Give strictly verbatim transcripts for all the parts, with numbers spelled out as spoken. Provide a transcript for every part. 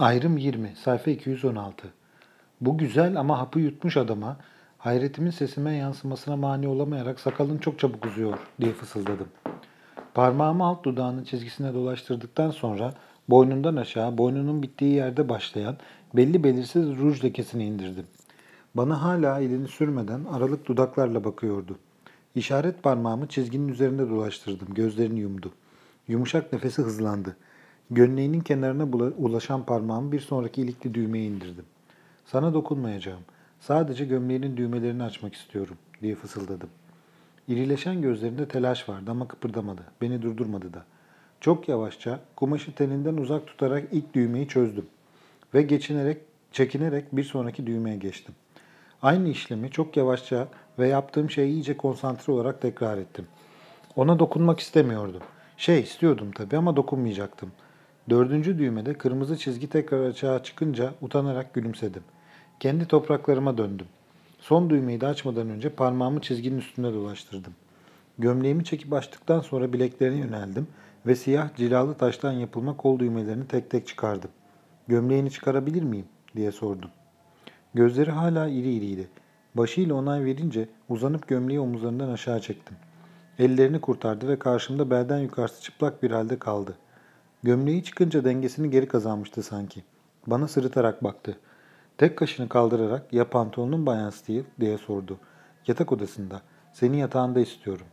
Ayrım yirmi, sayfa iki yüz on altı. Bu güzel ama hapı yutmuş adama, hayretimin sesime yansımasına mani olamayarak sakalın çok çabuk uzuyor diye fısıldadım. Parmağımı alt dudağının çizgisine dolaştırdıktan sonra boynundan aşağı, boynunun bittiği yerde başlayan belli belirsiz ruj lekesini indirdim. Bana hala elini sürmeden aralık dudaklarla bakıyordu. İşaret parmağımı çizginin üzerinde dolaştırdım. Gözlerini yumdu. Yumuşak nefesi hızlandı. Gömleğinin kenarına ulaşan parmağımı bir sonraki ilikli düğmeye indirdim. Sana dokunmayacağım. Sadece gömleğinin düğmelerini açmak istiyorum diye fısıldadım. İrileşen gözlerinde telaş vardı ama kıpırdamadı. Beni durdurmadı da. Çok yavaşça kumaşı teninden uzak tutarak ilk düğmeyi çözdüm. Ve geçinerek, çekinerek bir sonraki düğmeye geçtim. Aynı işlemi çok yavaşça ve yaptığım şeye iyice konsantre olarak tekrar ettim. Ona dokunmak istemiyordum. Şey istiyordum tabii ama dokunmayacaktım. Dördüncü düğmede kırmızı çizgi tekrar açığa çıkınca utanarak gülümsedim. Kendi topraklarıma döndüm. Son düğmeyi de açmadan önce parmağımı çizginin üstünde dolaştırdım. Gömleğimi çekip açtıktan sonra bileklerine yöneldim ve siyah cilalı taştan yapılma kol düğmelerini tek tek çıkardım. "Gömleğini çıkarabilir miyim?" diye sordum. Gözleri hala iri iriydi. Başıyla onay verince uzanıp gömleği omuzlarından aşağı çektim. Ellerini kurtardı ve karşımda belden yukarısı çıplak bir halde kaldı. Gömleği çıkınca dengesini geri kazanmıştı sanki. Bana sırıtarak baktı. Tek kaşını kaldırarak "Ya pantolonun Bayan Steele?" diye sordu. "Yatak odasında. Seni yatağında istiyorum."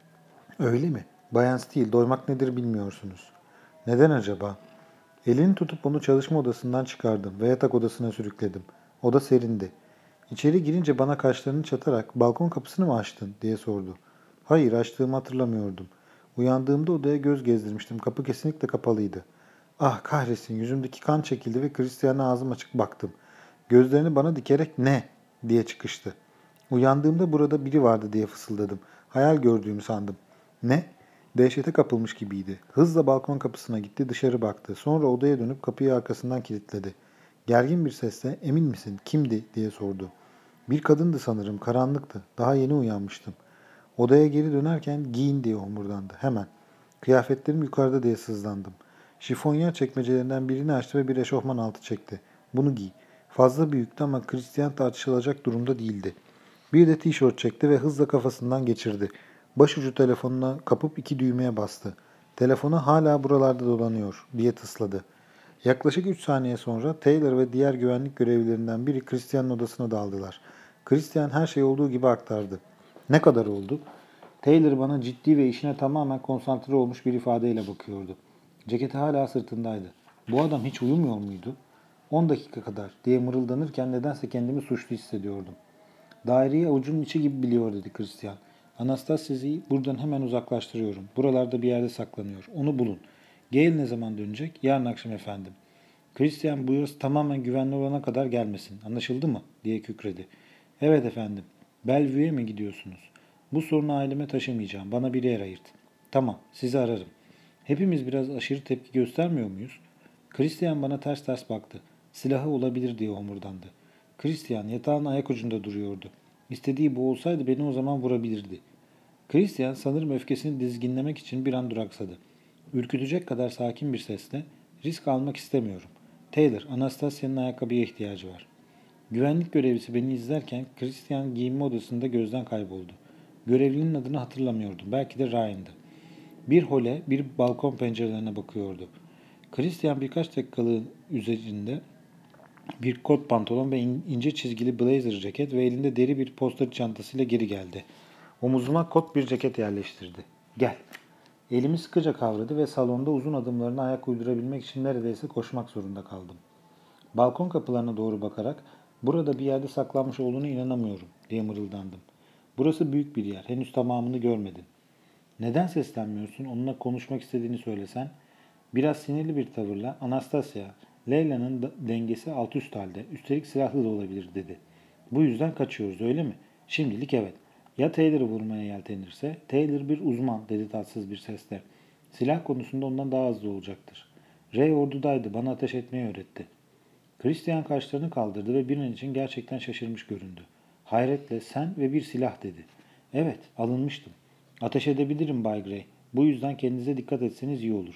"Öyle mi? Bayan Steele, doymak nedir bilmiyorsunuz." "Neden acaba?" Elini tutup onu çalışma odasından çıkardım ve yatak odasına sürükledim. Oda serindi. İçeri girince bana kaşlarını çatarak "Balkon kapısını mı açtın?" diye sordu. Hayır, açtığımı hatırlamıyordum. Uyandığımda odaya göz gezdirmiştim. Kapı kesinlikle kapalıydı. Ah kahretsin, yüzümdeki kan çekildi ve Christian'a ağzım açık baktım. Gözlerini bana dikerek "Ne?" diye çıkıştı. Uyandığımda burada biri vardı diye fısıldadım. Hayal gördüğümü sandım. "Ne?" Dehşete kapılmış gibiydi. Hızla balkon kapısına gitti, dışarı baktı. Sonra odaya dönüp kapıyı arkasından kilitledi. Gergin bir sesle "Emin misin? Kimdi?" diye sordu. Bir kadındı sanırım, karanlıktı. Daha yeni uyanmıştım. Odaya geri dönerken "Giyin" diye homurdandı. Hemen. Kıyafetlerim yukarıda diye sızlandım. Şifonyer çekmecelerinden birini açtı ve bir eşofman altı çekti. "Bunu giy." Fazla büyüktü ama Christian tartışılacak durumda değildi. Bir de tişört çekti ve hızla kafasından geçirdi. Başucu telefonuna kapıp iki düğmeye bastı. "Telefonu hala buralarda dolanıyor," diye tısladı. Yaklaşık üç saniye sonra Taylor ve diğer güvenlik görevlilerinden biri Christian'ın odasına daldılar. Christian her şey olduğu gibi aktardı. "Ne kadar oldu?" Taylor bana ciddi ve işine tamamen konsantre olmuş bir ifadeyle bakıyordu. Ceketi hala sırtındaydı. "Bu adam hiç uyumuyor muydu?" On dakika kadar diye mırıldanırken nedense kendimi suçlu hissediyordum. "Daireyi avucunun içi gibi biliyor," dedi Christian. "Anastasia'yı buradan hemen uzaklaştırıyorum. Buralarda bir yerde saklanıyor. Onu bulun. Gale ne zaman dönecek?" "Yarın akşam efendim." Christian "Burası tamamen güvenli olana kadar gelmesin. Anlaşıldı mı?" diye kükredi. "Evet efendim. Bellevue'ye mi gidiyorsunuz?" "Bu sorunu aileme taşımayacağım. Bana bir yer ayırt." "Tamam, sizi ararım." "Hepimiz biraz aşırı tepki göstermiyor muyuz?" Christian bana ters ters baktı. "Silahı olabilir," diye homurdandı. Christian yatağın ayak ucunda duruyordu. İstediği bu olsaydı beni o zaman vurabilirdi. Christian sanırım öfkesini dizginlemek için bir an duraksadı. Ürkütecek kadar sakin bir sesle "Risk almak istemiyorum. Taylor, Anastasia'nın ayakkabıya ihtiyacı var." Güvenlik görevlisi beni izlerken Christian giyinme odasında gözden kayboldu. Görevlinin adını hatırlamıyordum. Belki de Ryan'dı. Bir hole, bir balkon pencerelerine bakıyordu. Christian birkaç dakikalığın üzerinde bir kot pantolon ve ince çizgili blazer ceket ve elinde deri bir poster çantasıyla geri geldi. Omuzuma kot bir ceket yerleştirdi. "Gel." Elimi sıkıca kavradı ve salonda uzun adımlarına ayak uydurabilmek için neredeyse koşmak zorunda kaldım. Balkon kapılarına doğru bakarak "Burada bir yerde saklanmış olduğuna inanamıyorum," diye mırıldandım. "Burası büyük bir yer. Henüz tamamını görmedin." "Neden seslenmiyorsun? Onunla konuşmak istediğini söylesen." Biraz sinirli bir tavırla "Anastasia, Leyla'nın dengesi alt üst halde. Üstelik silahlı da olabilir," dedi. "Bu yüzden kaçıyoruz, öyle mi?" "Şimdilik evet. Ya Taylor'ı vurmaya yeltenirse?" "Taylor bir uzman," dedi tatsız bir sesle. "Silah konusunda ondan daha hızlı olacaktır. Ray ordudaydı, bana ateş etmeyi öğretti." Christian kaşlarını kaldırdı ve bir an için gerçekten şaşırmış göründü. Hayretle "Sen ve bir silah," dedi. "Evet, alınmıştım. Ateş edebilirim Bay Gray. Bu yüzden kendinize dikkat etseniz iyi olur.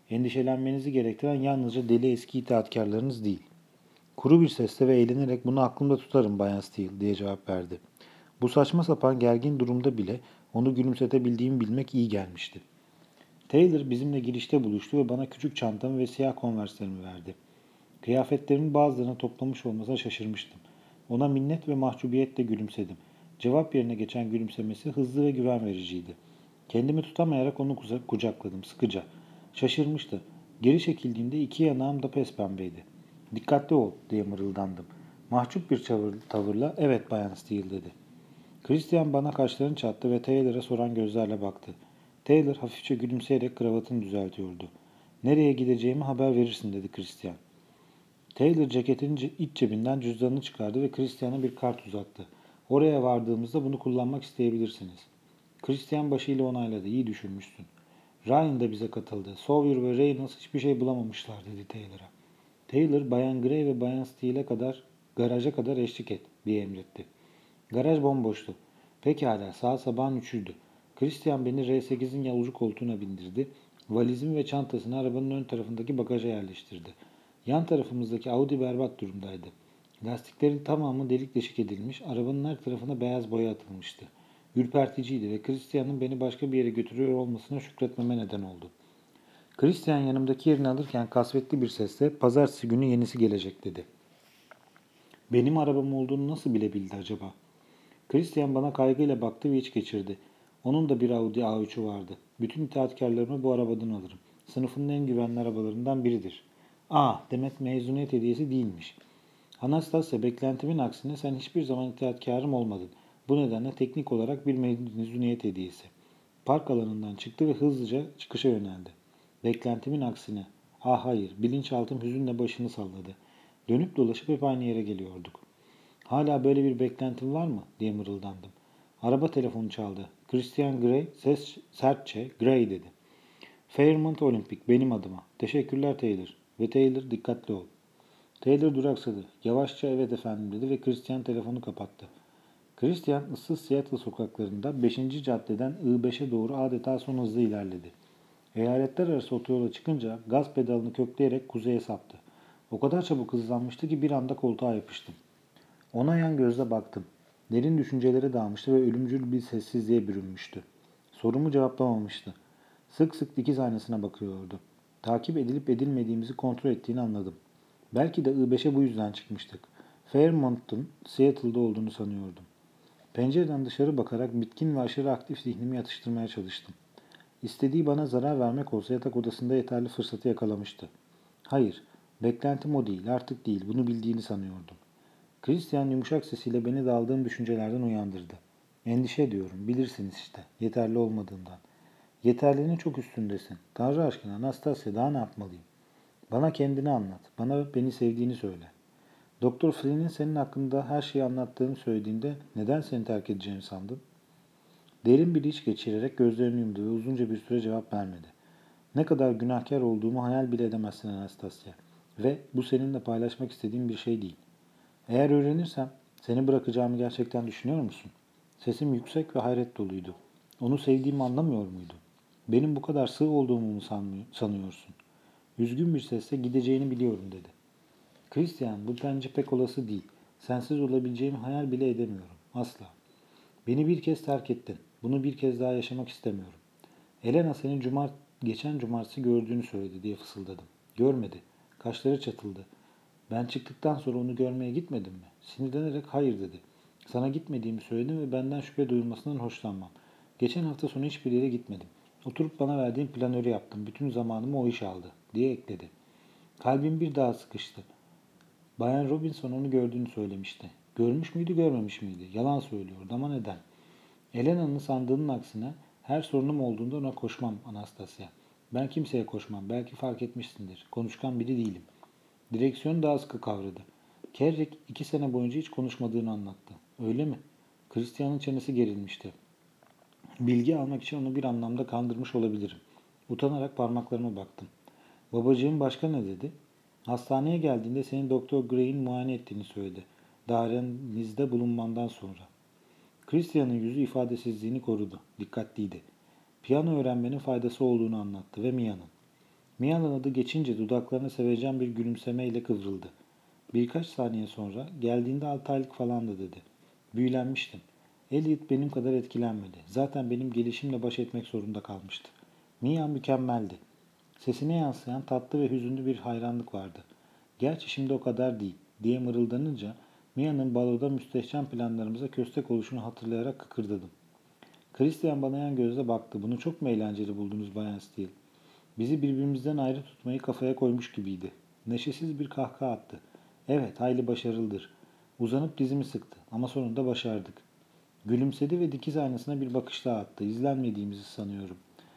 Endişelenmenizi gerektiren yalnızca deli eski itaatkarlarınız değil. Kuru bir sesle ve eğlenerek bunu aklımda tutarım Bayan Steele diye cevap verdi. Bu saçma sapan gergin durumda bile onu gülümsetebildiğimi bilmek iyi gelmişti. Taylor bizimle girişte buluştu ve bana küçük çantamı ve siyah konverslerimi verdi. Kıyafetlerimin bazılarını toplamış olmasına şaşırmıştım. Ona minnet ve mahcubiyetle gülümsedim. Cevap yerine geçen gülümsemesi hızlı ve güven vericiydi. Kendimi tutamayarak onu kucakladım sıkıca. Şaşırmıştı. Geri çekildiğimde iki yanağım da pespembeydi. "Dikkatli ol," diye mırıldandım. Mahcup bir tavırla, "Evet Bayan Steele," dedi. Christian bana kaşlarını çattı ve Taylor'a soran gözlerle baktı. Taylor hafifçe gülümseyerek kravatını düzeltiyordu. "Nereye gideceğimi haber verirsin," dedi Christian. Taylor ceketinin iç cebinden cüzdanını çıkardı ve Christian'a bir kart uzattı. "Oraya vardığımızda bunu kullanmak isteyebilirsiniz." Christian başıyla onayladı. "İyi düşünmüşsün." "Ryan da bize katıldı. Sawyer ve Reynolds hiçbir şey bulamamışlar," dedi Taylor'a. Taylor, Bayan Gray ve Bayan Steele'e kadar, garaja kadar eşlik et, diye emretti. Garaj bomboştu. Pekala, saat sabahın üçüydü. Christian beni R sekizin yolcu koltuğuna bindirdi. Valizimi ve çantasını arabanın ön tarafındaki bagaja yerleştirdi. Yan tarafımızdaki Audi berbat durumdaydı. Lastiklerin tamamı delik deşik edilmiş, arabanın her tarafına beyaz boya atılmıştı. Ürperticiydi ve Christian'ın beni başka bir yere götürüyor olmasına şükretmeme neden oldu. Christian yanımdaki yerini alırken kasvetli bir sesle "Pazartesi günü yenisi gelecek," dedi. Benim arabam olduğunu nasıl bilebildi acaba? Christian bana kaygıyla baktı ve iç geçirdi. Onun da bir Audi A üç'ü vardı. "Bütün itaatkarlarımı bu arabadan alırım. Sınıfının en güvenli arabalarından biridir." "Ah, demek mezuniyet hediyesi değilmiş." "Anastasia, beklentimin aksine sen hiçbir zaman itaatkarım olmadın. Bu nedenle teknik olarak bir mezuniyet hediyesi." Park alanından çıktı ve hızlıca çıkışa yöneldi. "Beklentimin aksine." "Ah hayır," bilinçaltım hüzünle başını salladı. Dönüp dolaşıp hep aynı yere geliyorduk. "Hala böyle bir beklentin var mı?" diye mırıldandım. Araba telefonu çaldı. Christian Grey ses sertçe "Grey," dedi. "Fairmont Olympic benim adıma." "Teşekkürler Taylor." Ve Taylor, "Dikkatli ol." Taylor duraksadı. Yavaşça "Evet efendim," dedi ve Christian telefonu kapattı. Christian ıssız Seattle sokaklarında beşinci caddeden I beşe doğru adeta son hızla ilerledi. Eyaletler arası otoyola çıkınca gaz pedalını kökleyerek kuzeye saptı. O kadar çabuk hızlanmıştı ki bir anda koltuğa yapıştım. Ona yan gözle baktım. Derin düşüncelere dalmıştı ve ölümcül bir sessizliğe bürünmüştü. Sorumu cevaplamamıştı. Sık sık dikiz aynasına bakıyordu. Takip edilip edilmediğimizi kontrol ettiğini anladım. Belki de I beşe bu yüzden çıkmıştık. Fairmont'un Seattle'da olduğunu sanıyordum. Pencereden dışarı bakarak bitkin ve aşırı aktif zihnimi yatıştırmaya çalıştım. İstediği bana zarar vermek olsa yatak odasında yeterli fırsatı yakalamıştı. Hayır, beklentim o değil, artık değil, bunu bildiğini sanıyordum. Christian yumuşak sesiyle beni daldığım düşüncelerden uyandırdı. "Endişe ediyorum, bilirsiniz işte, yeterli olmadığından." "Yeterlinin çok üstündesin. Tanrı aşkına Anastasia, daha ne yapmalıyım?" "Bana kendini anlat, bana beni sevdiğini söyle." "Doktor Flynn'in senin hakkında her şeyi anlattığını söylediğinde neden seni terk edeceğimi sandın?" Derin bir iç geçirerek gözlerini yumdu ve uzunca bir süre cevap vermedi. "Ne kadar günahkar olduğumu hayal bile edemezsin Anastasia. Ve bu seninle paylaşmak istediğim bir şey değil. Eğer öğrenirsem seni bırakacağımı gerçekten düşünüyor musun?" Sesim yüksek ve hayret doluydu. Onu sevdiğimi anlamıyor muydu? "Benim bu kadar sığ olduğumu mu sanıyorsun?" Üzgün bir sesle "Gideceğini biliyorum," dedi. "Christian, bu bence pek olası değil. Sensiz olabileceğimi hayal bile edemiyorum. Asla. Beni bir kez terk ettin. Bunu bir kez daha yaşamak istemiyorum. Elena seni cumart geçen cumartesi gördüğünü söyledi," diye fısıldadım. "Görmedi." Kaşları çatıldı. "Ben çıktıktan sonra onu görmeye gitmedin mi?" Sinirlenerek "Hayır," dedi. "Sana gitmediğimi söyledim ve benden şüphe duyulmasından hoşlanmam. Geçen hafta sonu hiçbir yere gitmedim. Oturup bana verdiğin planörü yaptım. Bütün zamanımı o iş aldı," diye ekledi. Kalbim bir daha sıkıştı. Bayan Robinson onu gördüğünü söylemişti. Görmüş müydü, görmemiş miydi? Yalan söylüyordu ama neden? Elena'nın sandığının aksine her sorunum olduğunda ona koşmam Anastasia. Ben kimseye koşmam. Belki fark etmişsindir. Konuşkan biri değilim. Direksiyonu daha sıkı kavradı. Kerrick iki sene boyunca hiç konuşmadığını anlattı. Öyle mi? Christian'ın çenesi gerilmişti. Bilgi almak için onu bir anlamda kandırmış olabilirim. Utanarak parmaklarıma baktım. Babacığım başka ne dedi? Hastaneye geldiğinde seni Doktor Gray'in muayene ettiğini söyledi. Dairenizde bulunmandan sonra. Christian'ın yüzü ifadesizliğini korudu. Dikkatliydi. Piyano öğrenmenin faydası olduğunu anlattı ve Mia'nın. Mia'nın adı geçince dudaklarına sevecen bir gülümsemeyle kıvrıldı. Birkaç saniye sonra geldiğinde altı aylık falandı dedi. Büyülenmiştim. Elliot benim kadar etkilenmedi. Zaten benim gelişimle baş etmek zorunda kalmıştı. Mia mükemmeldi. Sesine yansıyan tatlı ve hüzünlü bir hayranlık vardı. Gerçi şimdi o kadar değil diye mırıldanınca Mia'nın baloda müstehcen planlarımıza köstek oluşunu hatırlayarak kıkırdadım. Christian bana yan gözle baktı. Bunu çok mu eğlenceli buldunuz Bayan Steele? Bizi birbirimizden ayrı tutmayı kafaya koymuş gibiydi. Neşesiz bir kahkaha attı. Evet, hayli başarılıdır. Uzanıp dizimi sıktı ama sonunda başardık. Gülümsedi ve dikiz aynasına bir bakış daha attı. İzlenmediğimizi sanıyorum.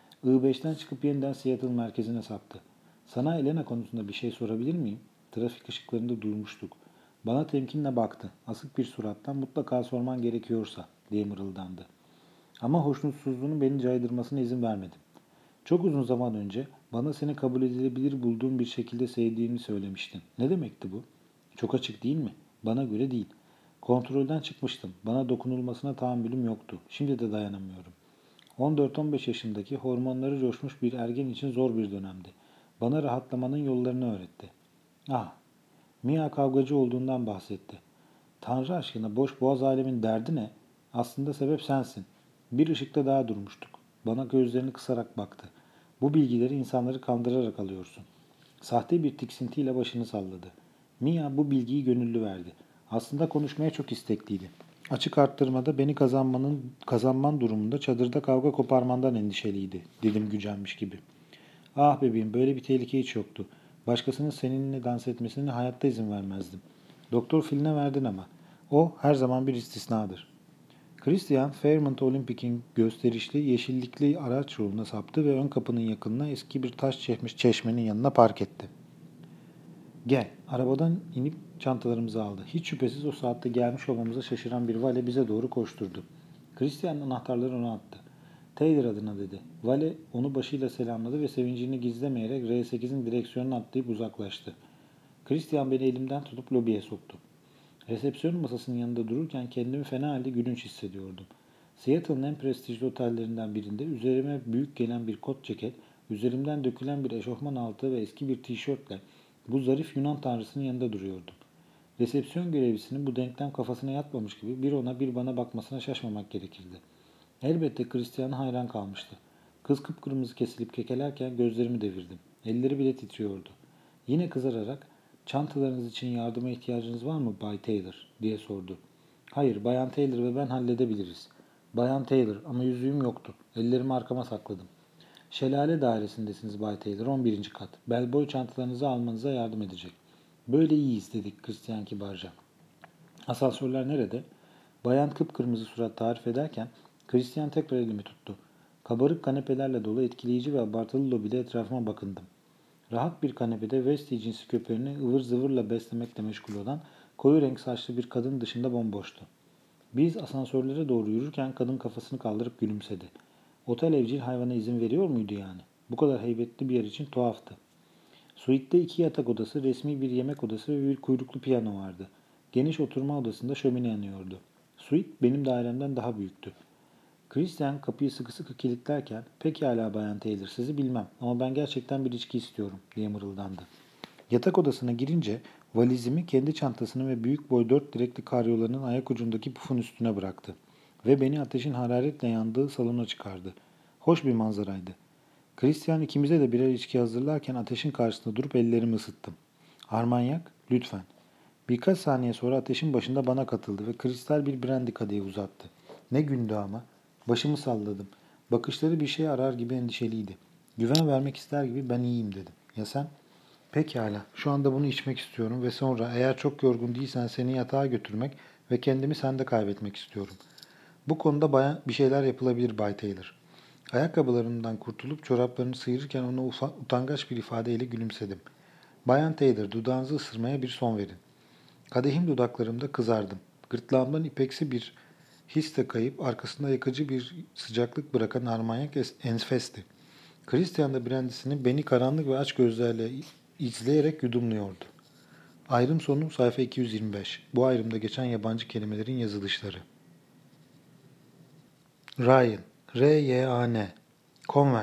I beşten çıkıp yeniden Seattle merkezine saptı. Sana Elena konusunda bir şey sorabilir miyim? Trafik ışıklarında durmuştuk. Bana temkinle baktı. Asık bir surattan mutlaka sorman gerekiyorsa diye mırıldandı. Ama hoşnutsuzluğunun beni caydırmasına izin vermedim. Çok uzun zaman önce bana seni kabul edilebilir bulduğum bir şekilde sevdiğini söylemiştin. Ne demekti bu? Çok açık değil mi? Bana göre değil. Kontrolden çıkmıştım. Bana dokunulmasına tahammülüm yoktu. Şimdi de dayanamıyorum. on dört on beş yaşındaki hormonları coşmuş bir ergen için zor bir dönemdi. Bana rahatlamanın yollarını öğretti. Ah, Mia kavgacı olduğundan bahsetti. Tanrı aşkına boş boğaz alemin derdi ne? Aslında sebep sensin. Bir ışıkta daha durmuştuk. Bana gözlerini kısarak baktı. Bu bilgileri insanları kandırarak alıyorsun. Sahte bir tiksintiyle başını salladı. Mia bu bilgiyi gönüllü verdi. Aslında konuşmaya çok istekliydi. Açık arttırmada beni kazanmanın kazanman durumunda çadırda kavga koparmandan endişeliydi. Dedim gücenmiş gibi. Ah bebeğim böyle bir tehlike hiç yoktu. Başkasının seninle dans etmesine hayatta izin vermezdim. Doktor Filine verdin ama. O her zaman bir istisnadır. Christian, Fairmont Olympic'in gösterişli yeşillikli araç yoluna saptı ve ön kapının yakınına eski bir taş çeşmiş çeşmenin yanına park etti. Gel, arabadan inip çantalarımızı aldı. Hiç şüphesiz o saatte gelmiş olmamıza şaşıran bir vale bize doğru koşturdu. Christian anahtarları ona attı. Taylor adına dedi. Vale onu başıyla selamladı ve sevincini gizlemeyerek R sekizin direksiyonuna atlayıp uzaklaştı. Christian beni elimden tutup lobiye soktu. Resepsiyon masasının yanında dururken kendimi fena halde gülünç hissediyordum. Seattle'ın en prestijli otellerinden birinde üzerime büyük gelen bir kot ceket, üzerimden dökülen bir eşofman altı ve eski bir tişörtle bu zarif Yunan tanrısının yanında duruyordum. Resepsiyon görevlisinin bu denklem kafasına yatmamış gibi bir ona bir bana bakmasına şaşmamak gerekirdi. Elbette Christian'a hayran kalmıştı. Kız kıpkırmızı kesilip kekelerken gözlerimi devirdim. Elleri bile titriyordu. Yine kızararak "Çantalarınız için yardıma ihtiyacınız var mı Bay Taylor?" diye sordu. "Hayır, Bayan Taylor ve ben halledebiliriz." "Bayan Taylor ama yüzüğüm yoktu. Ellerimi arkama sakladım." "Şelale dairesindesiniz Bay Taylor, on birinci kat. Bellboy çantalarınızı almanıza yardım edecek." "Böyle iyiyiz," dedik Christian kibarca. "Asansörler nerede?" Bayan kıpkırmızı surat tarif ederken Christian tekrar elimi tuttu. Kabarık kanepelerle dolu etkileyici ve abartılı lobide etrafıma bakındım. Rahat bir kanepede Westie cinsi köpeğini ıvır zıvırla beslemekle meşgul olan koyu renk saçlı bir kadın dışında bomboştu. Biz asansörlere doğru yürürken kadın kafasını kaldırıp gülümsedi. Otel evcil hayvana izin veriyor muydu yani? Bu kadar heybetli bir yer için tuhaftı. Suite'de iki yatak odası, resmi bir yemek odası ve bir kuyruklu piyano vardı. Geniş oturma odasında şömine yanıyordu. Suite benim dairemden daha büyüktü. Christian kapıyı sıkı sıkı kilitlerken "Pekala Bayan Taylor, sizi bilmem ama ben gerçekten bir içki istiyorum," diye mırıldandı. Yatak odasına girince valizimi kendi çantasını ve büyük boy dört direkli karyolanın ayak ucundaki pufun üstüne bıraktı ve beni ateşin hararetle yandığı salona çıkardı. Hoş bir manzaraydı. Christian ikimize de birer içki hazırlarken ateşin karşısında durup ellerimi ısıttım. "Armanyak, lütfen." Birkaç saniye sonra ateşin başında bana katıldı ve kristal bir brandy kadehi uzattı. Ne gündü ama. Başımı salladım. Bakışları bir şey arar gibi endişeliydi. Güven vermek ister gibi "Ben iyiyim," dedim. "Ya sen?" "Pekala. Şu anda bunu içmek istiyorum ve sonra eğer çok yorgun değilsen seni yatağa götürmek ve kendimi sende kaybetmek istiyorum. Bu konuda bayan bir şeyler yapılabilir Bay Taylor." Ayakkabılarımdan kurtulup çoraplarını sıyırırken ona ufa, utangaç bir ifadeyle gülümsedim. "Bayan Taylor, dudağınızı ısırmaya bir son verin." Kadehim dudaklarımda kızardım. Gırtlağımdan ipeksi bir hisle kayıp arkasında yakıcı bir sıcaklık bırakan armanyak enfesti. Christian da brandisini beni karanlık ve aç gözlerle izleyerek yudumluyordu. Ayrım sonu sayfa iki yüz yirmi beş. Bu ayrımda geçen yabancı kelimelerin yazılışları. Ryan, R Y A N, Converse,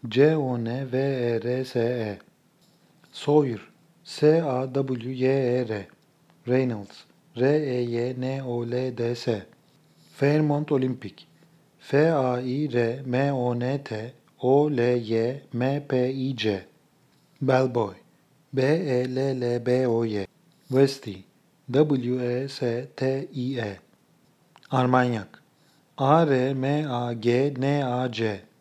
C O N V E R S E. Sawyer, S A W Y E R. Reynolds, R E Y N O L D S. Fairmont Olympic, F A I R M O N T O L Y M P I C. Bellboy, B E L L B O Y. Westie, W E S T I E. Armagnac, A R M A G N A C.